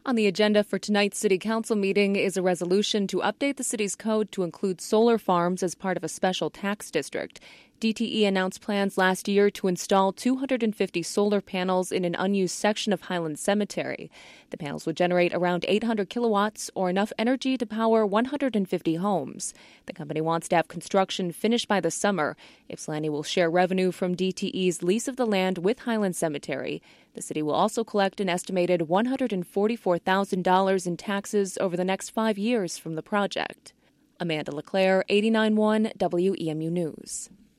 On the agenda for tonight's City Council meeting is a resolution to update the city's code to include solar farms as part of a special tax district. DTE announced plans last year to install 250 solar panels in an unused section of Highland Cemetery. The panels would generate around 800 kilowatts, or enough energy to power 150 homes. The company wants to have construction finished by the summer. Ypsilanti will share revenue from DTE's lease of the land with Highland Cemetery. The city will also collect an estimated $144,000 in taxes over the next 5 years from the project. Amanda LeClaire, 89.1 WEMU News.